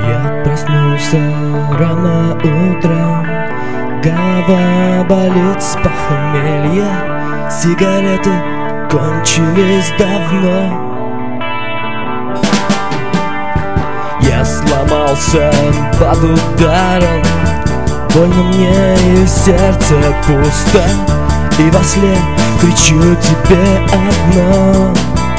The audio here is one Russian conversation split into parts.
Я проснулся рано утром, голова болит с похмелья, сигареты кончились давно. Я сломался под ударом, больно мне и в сердце пусто, и во сне кричу тебе одно: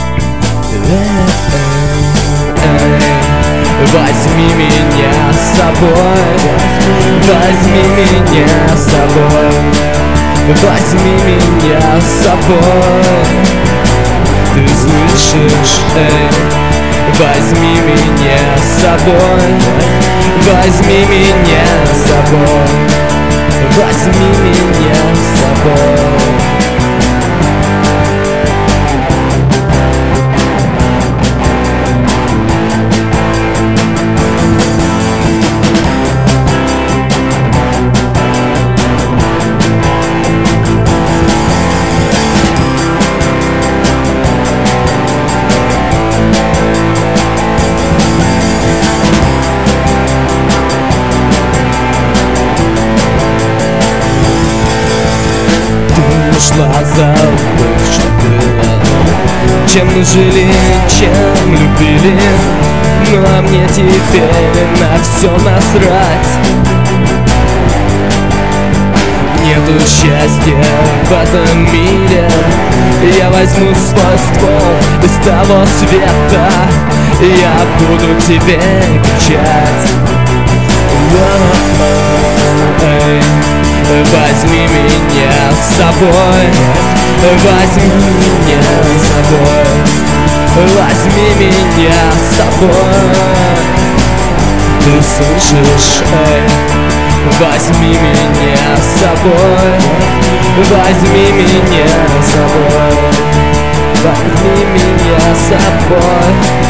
возьми меня с собой, возьми меня с собой, возьми меня с собой. Ты слышишь, возьми меня с собой, возьми меня с собой, возьми меня с собой. Ушла забывшая, чем мы жили, чем любили, но мне теперь на все насрать. Нету счастья в этом мире, я возьму свой ствол из того света, я буду тебе кричать: возьми меня с собой, возьми меня с собой, возьми меня с собой. Ты слышишь, возьми меня с собой, возьми меня с собой, возьми меня с собой.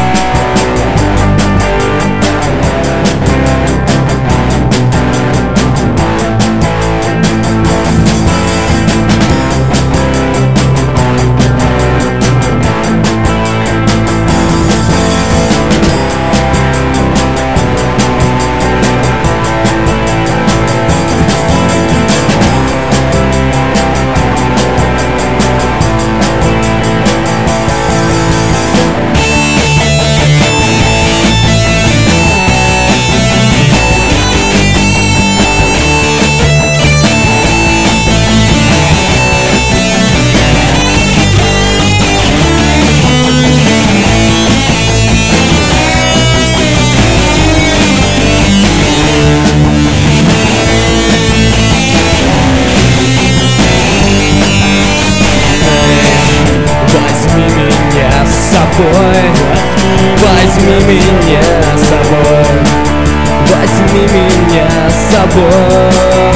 Возьми меня с собой, возьми меня с собой.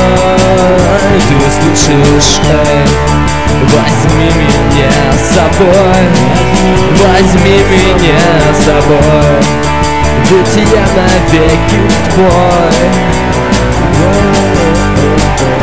Ты слышишь, возьми меня с собой, возьми меня с собой, ведь я навеки твой.